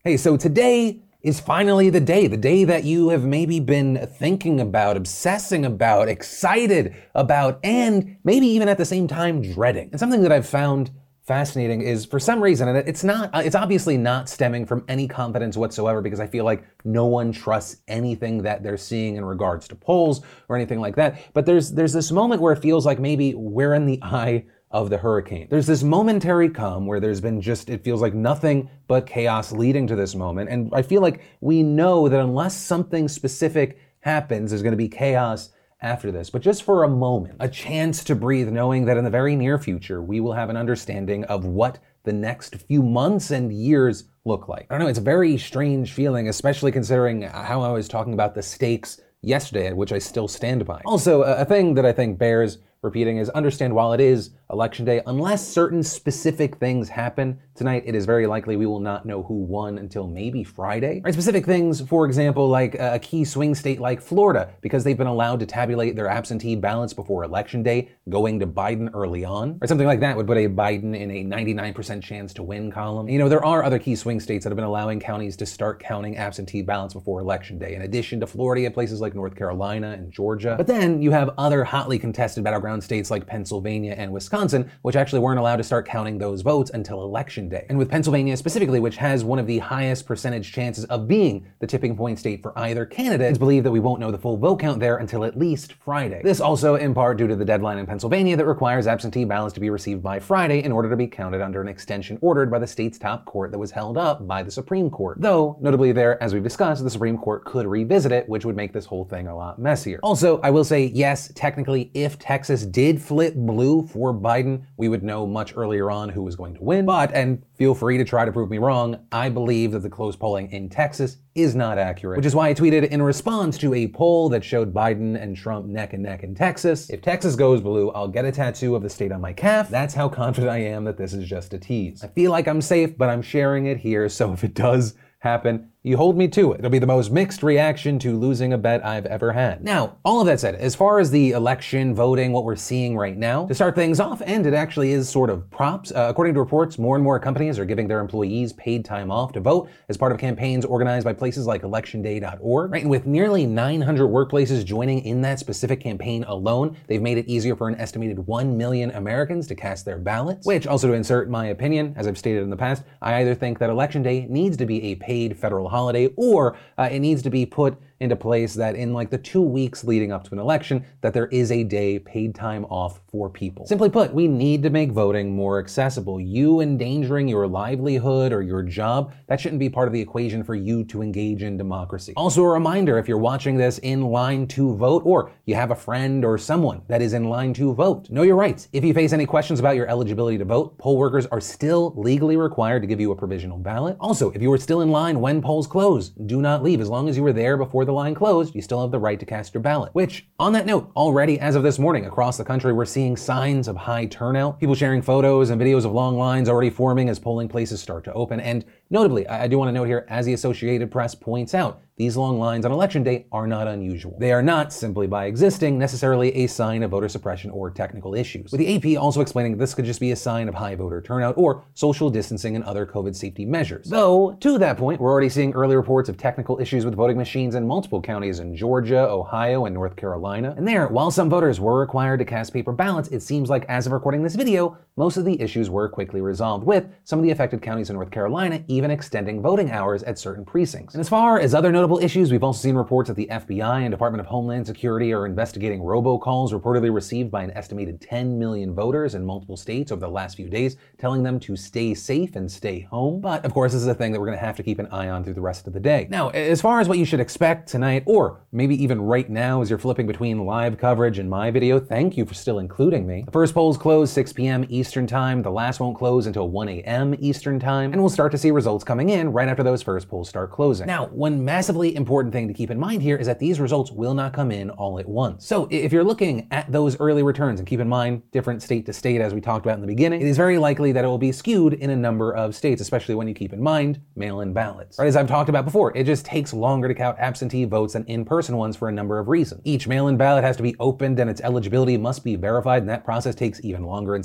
Hey, so today is finally the day that you have maybe been thinking about, obsessing about, excited about, and maybe even at the same time dreading. And something that I've found fascinating is, for some reason, and it's obviously not stemming from any confidence whatsoever, because I feel like no one trusts anything that they're seeing in regards to polls or anything like that. But there's this moment where it feels like maybe we're in the eye of the hurricane. There's this momentary calm where there's been it feels like nothing but chaos leading to this moment. And I feel like we know that unless something specific happens, there's going to be chaos after this. But just for a moment, a chance to breathe, knowing that in the very near future, we will have an understanding of what the next few months and years look like. I don't know, it's a very strange feeling, especially considering how I was talking about the stakes yesterday, at which I still stand by. Also, a thing that I think bears repeating is understand while it is election day, unless certain specific things happen tonight, it is very likely we will not know who won until maybe Friday. Right, specific things, for example, like a key swing state like Florida, because they've been allowed to tabulate their absentee ballots before election day, going to Biden early on. Or something like that would put a Biden in a 99% chance to win column. You know, there are other key swing states that have been allowing counties to start counting absentee ballots before election day, in addition to Florida, you have places like North Carolina and Georgia. But then you have other hotly contested battleground states like Pennsylvania and Wisconsin, which actually weren't allowed to start counting those votes until election day. And with Pennsylvania specifically, which has one of the highest percentage chances of being the tipping point state for either candidate, it's believed that we won't know the full vote count there until at least Friday. This also in part due to the deadline in Pennsylvania that requires absentee ballots to be received by Friday in order to be counted under an extension ordered by the state's top court that was held up by the Supreme Court. Though, notably there, as we've discussed, the Supreme Court could revisit it, which would make this whole thing a lot messier. Also, I will say, yes, technically, if Texas did flip blue for Biden, we would know much earlier on who was going to win. But, and feel free to try to prove me wrong, I believe that the close polling in Texas is not accurate, which is why I tweeted in response to a poll that showed Biden and Trump neck and neck in Texas, if Texas goes blue, I'll get a tattoo of the state on my calf. That's how confident I am that this is just a tease. I feel like I'm safe, but I'm sharing it here, so if it does happen, you hold me to it. It'll be the most mixed reaction to losing a bet I've ever had. Now, all of that said, as far as the election, voting, what we're seeing right now, to start things off, and it actually is sort of props, according to reports, more and more companies are giving their employees paid time off to vote as part of campaigns organized by places like electionday.org, right? And with nearly 900 workplaces joining in that specific campaign alone, they've made it easier for an estimated 1 million Americans to cast their ballots, which, also to insert my opinion, as I've stated in the past, I either think that Election Day needs to be a paid federal holiday, or it needs to be put into place that in like the 2 weeks leading up to an election, that there is a day paid time off for people. Simply put, we need to make voting more accessible. You endangering your livelihood or your job, that shouldn't be part of the equation for you to engage in democracy. Also a reminder, if you're watching this in line to vote, or you have a friend or someone that is in line to vote, know your rights. If you face any questions about your eligibility to vote, poll workers are still legally required to give you a provisional ballot. Also, if you were still in line when polls close, do not leave. As long as you were there before the line closed, you still have the right to cast your ballot. Which, on that note, already as of this morning across the country, we're seeing signs of high turnout, people sharing photos and videos of long lines already forming as polling places start to open. And notably, I do want to note here, as the Associated Press points out, these long lines on election day are not unusual. They are not, simply by existing, necessarily a sign of voter suppression or technical issues, with the AP also explaining this could just be a sign of high voter turnout or social distancing and other COVID safety measures. Though, to that point, we're already seeing early reports of technical issues with voting machines in multiple counties in Georgia, Ohio, and North Carolina. And there, while some voters were required to cast paper ballots, it seems like as of recording this video, most of the issues were quickly resolved, with some of the affected counties in North Carolina even extending voting hours at certain precincts. And as far as other notable issues, we've also seen reports that the FBI and Department of Homeland Security are investigating robocalls reportedly received by an estimated 10 million voters in multiple states over the last few days, telling them to stay safe and stay home. But of course, this is a thing that we're going to have to keep an eye on through the rest of the day. Now, as far as what you should expect tonight, or maybe even right now as you're flipping between live coverage and my video, thank you for still including me. The first polls close 6 p.m. Eastern Time. The last won't close until 1 a.m. Eastern Time. And we'll start to see results coming in right after those first polls start closing. Now, one massively important thing to keep in mind here is that these results will not come in all at once. So if you're looking at those early returns, and keep in mind, different state to state as we talked about in the beginning, it is very likely that it will be skewed in a number of states, especially when you keep in mind mail-in ballots. Right, as I've talked about before, it just takes longer to count absentee votes than in-person ones for a number of reasons. Each mail-in ballot has to be opened and its eligibility must be verified, and that process takes even longer in states that require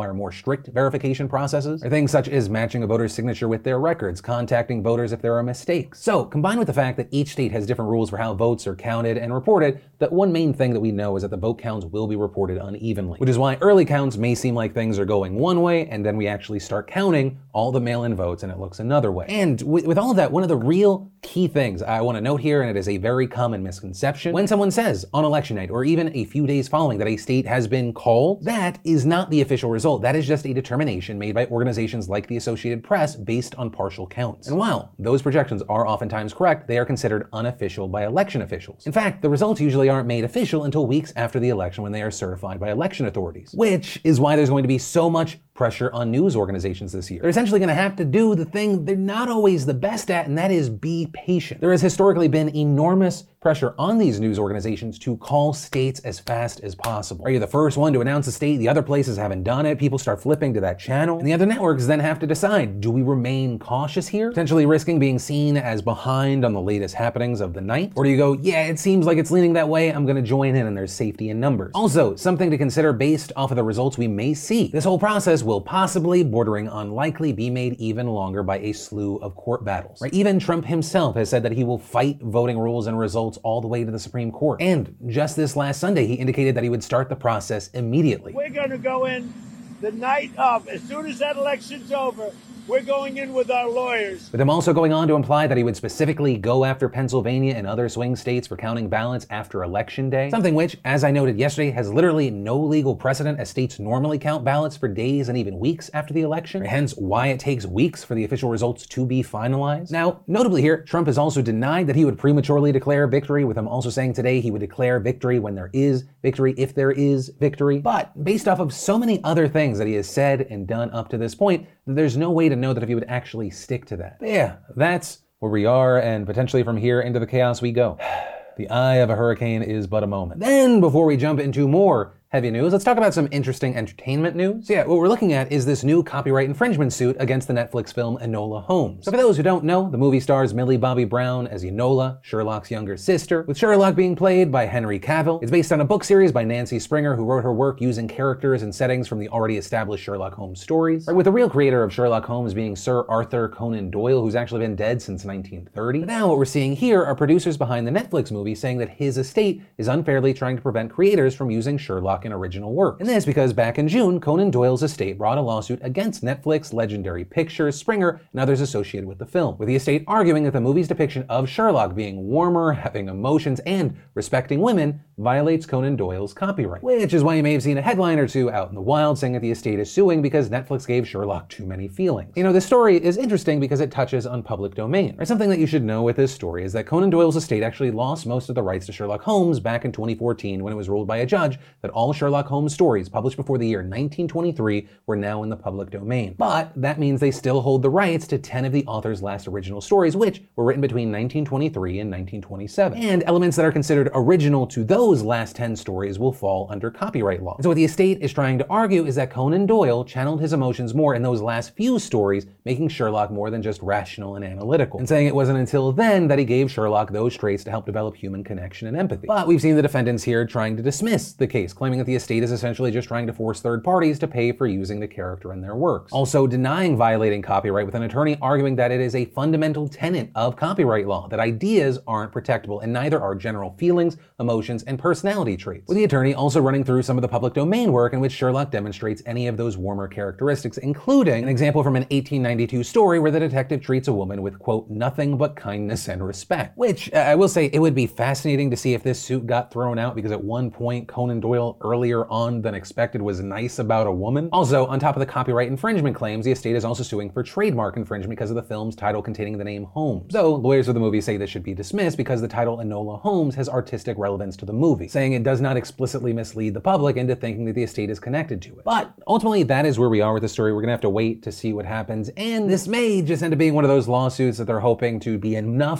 require more strict verification processes are things such as matching a voter's signature with their records, contacting voters if there are mistakes. So, combined with the fact that each state has different rules for how votes are counted and reported, the one main thing that we know is that the vote counts will be reported unevenly, which is why early counts may seem like things are going one way, and then we actually start counting all the mail-in votes and it looks another way. And with all of that, one of the real key things I want to note here, and it is a very common misconception, when someone says on election night or even a few days following that a state has been called, that is not the official result. That is just a determination made by organizations like the Associated Press based on partial counts. And while those projections are oftentimes correct, they are considered unofficial by election officials. In fact, the results usually aren't made official until weeks after the election when they are certified by election authorities, which is why there's going to be so much pressure on news organizations this year. They're essentially going to have to do the thing they're not always the best at, and that is be patient. There has historically been enormous pressure on these news organizations to call states as fast as possible. Are you the first one to announce a state? The other places haven't done it. People start flipping to that channel. And the other networks then have to decide, do we remain cautious here, potentially risking being seen as behind on the latest happenings of the night? Or do you go, yeah, it seems like it's leaning that way, I'm going to join in and there's safety in numbers? Also, something to consider based off of the results we may see. This whole process will possibly, bordering on likely, be made even longer by a slew of court battles. Right? Even Trump himself has said that he will fight voting rules and results all the way to the Supreme Court. And just this last Sunday, he indicated that he would start the process immediately. We're going to go in the night of, as soon as that election's over, we're going in with our lawyers. With him also going on to imply that he would specifically go after Pennsylvania and other swing states for counting ballots after Election Day. Something which, as I noted yesterday, has literally no legal precedent, as states normally count ballots for days and even weeks after the election. Hence why it takes weeks for the official results to be finalized. Now, notably here, Trump has also denied that he would prematurely declare victory, with him also saying today he would declare victory when there is victory, if there is victory. But based off of so many other things that he has said and done up to this point, there's no way to know that if he would actually stick to that. But yeah, that's where we are, and potentially from here into the chaos we go. The eye of a hurricane is but a moment. Then, before we jump into more heavy news, let's talk about some interesting entertainment news. So yeah, what we're looking at is this new copyright infringement suit against the Netflix film Enola Holmes. So for those who don't know, the movie stars Millie Bobby Brown as Enola, Sherlock's younger sister, with Sherlock being played by Henry Cavill. It's based on a book series by Nancy Springer, who wrote her work using characters and settings from the already established Sherlock Holmes stories, right, with the real creator of Sherlock Holmes being Sir Arthur Conan Doyle, who's actually been dead since 1930. But now what we're seeing here are producers behind the Netflix movie saying that his estate is unfairly trying to prevent creators from using Sherlock in original work. And this because back in June, Conan Doyle's estate brought a lawsuit against Netflix, Legendary Pictures, Springer, and others associated with the film, with the estate arguing that the movie's depiction of Sherlock being warmer, having emotions, and respecting women violates Conan Doyle's copyright. Which is why you may have seen a headline or two out in the wild saying that the estate is suing because Netflix gave Sherlock too many feelings. You know, this story is interesting because it touches on public domain. Right? Something that you should know with this story is that Conan Doyle's estate actually lost most of the rights to Sherlock Holmes back in 2014 when it was ruled by a judge that all Sherlock Holmes stories published before the year 1923 were now in the public domain. But that means they still hold the rights to 10 of the author's last original stories, which were written between 1923 and 1927. And elements that are considered original to those last 10 stories will fall under copyright law. And so what the estate is trying to argue is that Conan Doyle channeled his emotions more in those last few stories, making Sherlock more than just rational and analytical, and saying it wasn't until then that he gave Sherlock those traits to help develop human connection and empathy. But we've seen the defendants here trying to dismiss the case, claiming that the estate is essentially just trying to force third parties to pay for using the character in their works. Also denying violating copyright, with an attorney arguing that it is a fundamental tenet of copyright law that ideas aren't protectable, and neither are general feelings, emotions, and personality traits. With the attorney also running through some of the public domain work in which Sherlock demonstrates any of those warmer characteristics, including an example from an 1892 story where the detective treats a woman with, quote, nothing but kindness and respect. Which, I will say, it would be fascinating to see if this suit got thrown out, because at one point Conan Doyle earlier on than expected was nice about a woman. Also, on top of the copyright infringement claims, the estate is also suing for trademark infringement because of the film's title containing the name Holmes. Though lawyers of the movie say this should be dismissed because the title Enola Holmes has artistic relevance to the movie, saying it does not explicitly mislead the public into thinking that the estate is connected to it. But ultimately, that is where we are with the story. We're gonna have to wait to see what happens, and this may just end up being one of those lawsuits that they're hoping to be enough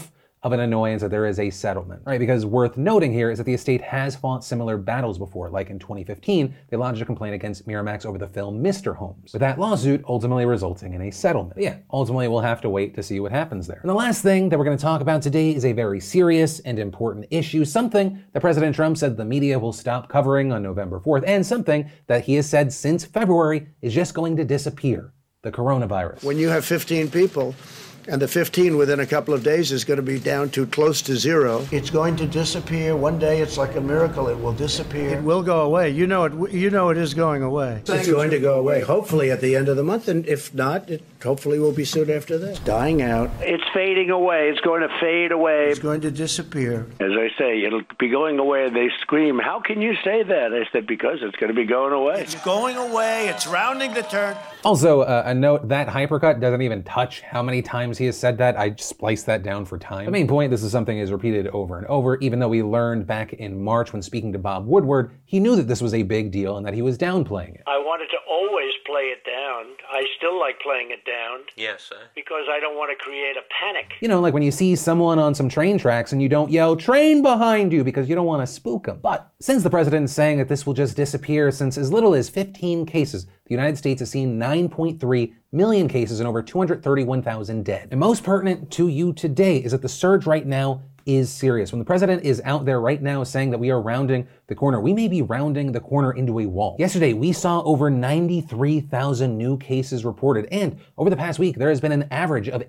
of an annoyance that there is a settlement, right? Because worth noting here is that the estate has fought similar battles before. Like in 2015, they lodged a complaint against Miramax over the film Mr. Holmes, with that lawsuit ultimately resulting in a settlement. But yeah, ultimately we'll have to wait to see what happens there. And the last thing that we're going to talk about today is a very serious and important issue, something that President Trump said the media will stop covering on November 4th, and something that he has said since February is just going to disappear: the coronavirus. When you have 15 people, and the 15 within a couple of days is going to be down to close to zero. It's going to disappear. One day it's like a miracle. It will disappear. It will go away. You know it is going away. It's going to go away, hopefully at the end of the month. And if not, it hopefully will be soon after that. It's dying out. It's fading away. It's going to fade away. It's going to disappear. As I say, it'll be going away. They scream, "How can you say that?" I said, because it's going to be going away. It's going away. It's rounding the turn. Also, a note, that hypercut doesn't even touch how many times he has said that. I spliced that down for time. The main point, this is something is repeated over and over, even though we learned back in March when speaking to Bob Woodward, he knew that this was a big deal and that he was downplaying it. I wanted to always play it down. I still like playing it down. Yes, sir. Because I don't want to create a panic. You know, like when you see someone on some train tracks and you don't yell, "Train behind you," because you don't want to spook them. But since the president is saying that this will just disappear, since as little as 15 cases, the United States has seen 9.3 million cases and over 231,000 dead. And most pertinent to you today is that the surge right now is serious. When the president is out there right now saying that we are rounding the corner, we may be rounding the corner into a wall. Yesterday, we saw over 93,000 new cases reported, and over the past week, there has been an average of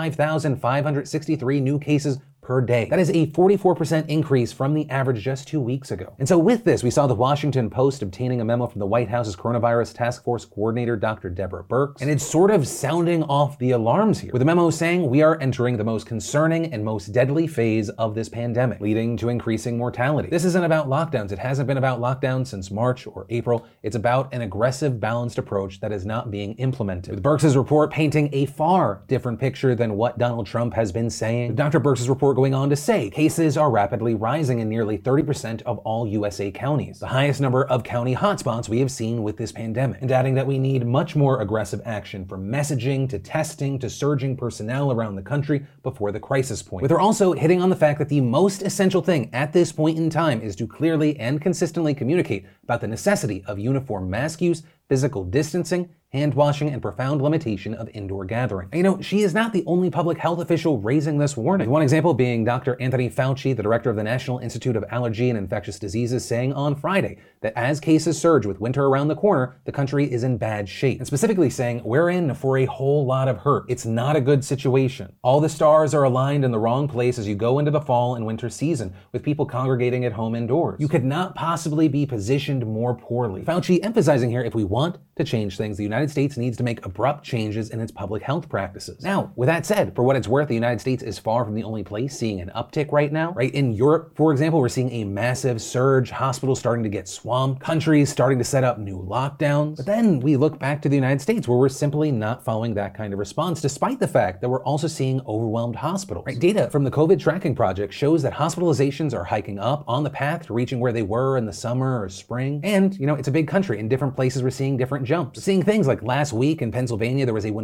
85,563 new cases per day. That is a 44% increase from the average just 2 weeks ago. And so with this, we saw the Washington Post obtaining a memo from the White House's coronavirus task force coordinator, Dr. Deborah Birx, and it's sort of sounding off the alarms here, with the memo saying we are entering the most concerning and most deadly phase of this pandemic, leading to increasing mortality. This isn't about lockdowns. It hasn't been about lockdowns since March or April. It's about an aggressive, balanced approach that is not being implemented. With Birx's report painting a far different picture than what Donald Trump has been saying, with Dr. Birx's report going on to say cases are rapidly rising in nearly 30% of all USA counties, the highest number of county hotspots we have seen with this pandemic, and adding that we need much more aggressive action, from messaging to testing to surging personnel around the country before the crisis point. With her also hitting on the fact that the most essential thing at this point in time is to clearly and consistently communicate about the necessity of uniform mask use, physical distancing, hand washing, and profound limitation of indoor gathering. And, you know, she is not the only public health official raising this warning. One example being Dr. Anthony Fauci, the director of the National Institute of Allergy and Infectious Diseases, saying on Friday that as cases surge with winter around the corner, the country is in bad shape. And specifically saying, we're in for a whole lot of hurt. It's not a good situation. All the stars are aligned in the wrong place as you go into the fall and winter season, with people congregating at home indoors. You could not possibly be positioned more poorly. Fauci emphasizing here, if we want to change things, the United States needs to make abrupt changes in its public health practices. Now, with that said, for what it's worth, the United States is far from the only place seeing an uptick right now. Right? In Europe, for example, we're seeing a massive surge, hospitals starting to get swamped, countries starting to set up new lockdowns. But then we look back to the United States, where we're simply not following that kind of response, despite the fact that we're also seeing overwhelmed hospitals. Right? Data from the COVID Tracking Project shows that hospitalizations are hiking up on the path to reaching where they were in the summer or spring. And, you know, it's a big country. In different places, we're seeing different jumps. We're seeing things like last week in Pennsylvania, there was a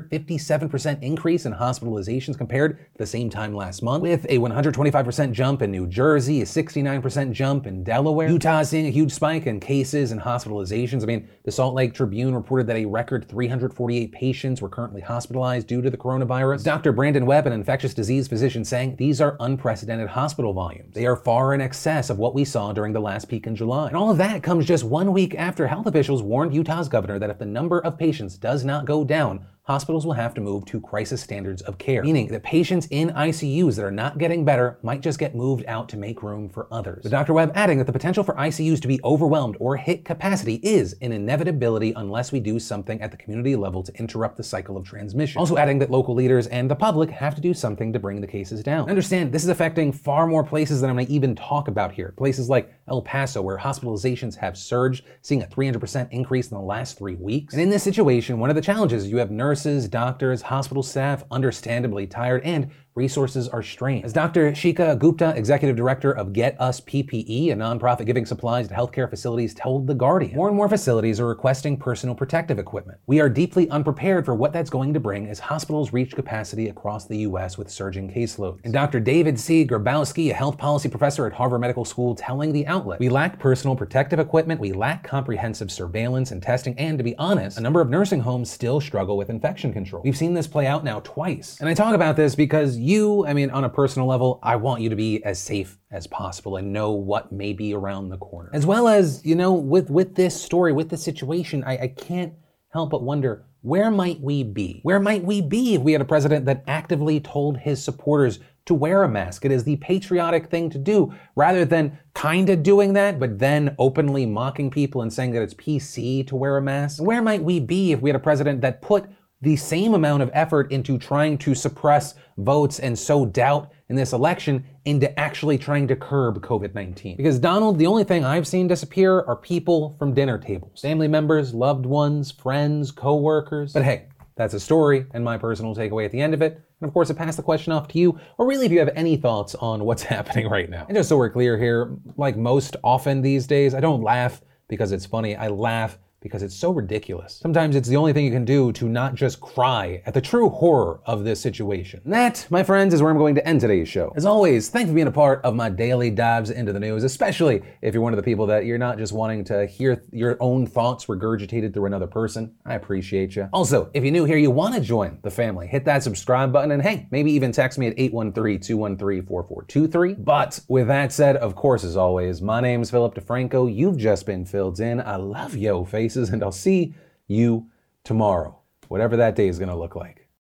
157% increase in hospitalizations compared to the same time last month, with a 125% jump in New Jersey, a 69% jump in Delaware. Utah is seeing a huge spike in cases and hospitalizations. I mean, the Salt Lake Tribune reported that a record 348 patients were currently hospitalized due to the coronavirus. Dr. Brandon Webb, an infectious disease physician, saying these are unprecedented hospital volumes. They are far in excess of what we saw during the last peak in July. And all of that comes just 1 week after health officials warned Utah's governor that if the number of patients does not go down, hospitals will have to move to crisis standards of care, meaning that patients in ICUs that are not getting better might just get moved out to make room for others. But Dr. Webb adding that the potential for ICUs to be overwhelmed or hit capacity is an inevitability unless we do something at the community level to interrupt the cycle of transmission. Also adding that local leaders and the public have to do something to bring the cases down. Understand, this is affecting far more places than I'm going to even talk about here. Places like El Paso, where hospitalizations have surged, seeing a 300% increase in the last 3 weeks. And in this situation, one of the challenges, you have nurses nurses, doctors, hospital staff, understandably tired, and resources are strained. As Dr. Shikha Gupta, executive director of Get Us PPE, a nonprofit giving supplies to healthcare facilities, told The Guardian, more and more facilities are requesting personal protective equipment. We are deeply unprepared for what that's going to bring as hospitals reach capacity across the U.S. with surging caseloads. And Dr. David C. Grabowski, a health policy professor at Harvard Medical School, telling the outlet, we lack personal protective equipment, we lack comprehensive surveillance and testing, and to be honest, a number of nursing homes still struggle with infection control. We've seen this play out now twice. And I talk about this because on a personal level, I want you to be as safe as possible and know what may be around the corner. As well as, with this story, with this situation, I can't help but wonder, where might we be? Where might we be if we had a president that actively told his supporters to wear a mask? It is the patriotic thing to do, rather than kind of doing that, but then openly mocking people and saying that it's PC to wear a mask. Where might we be if we had a president that put the same amount of effort into trying to suppress votes and sow doubt in this election into actually trying to curb COVID-19? Because Donald, the only thing I've seen disappear are people from dinner tables. Family members, loved ones, friends, co-workers. But hey, that's a story and my personal takeaway at the end of it. And of course, I pass the question off to you, or really if you have any thoughts on what's happening right now. And just so we're clear here, like most often these days, I don't laugh because it's funny. I laugh because it's so ridiculous. Sometimes it's the only thing you can do to not just cry at the true horror of this situation. And that, my friends, is where I'm going to end today's show. As always, thanks for being a part of my daily dives into the news, especially if you're one of the people that you're not just wanting to hear your own thoughts regurgitated through another person. I appreciate you. Also, if you're new here, you want to join the family, hit that subscribe button, and hey, maybe even text me at 813-213-4423. But with that said, of course, as always, my name's Philip DeFranco. You've just been filled in. I love yo faces, and I'll see you tomorrow, whatever that day is going to look like.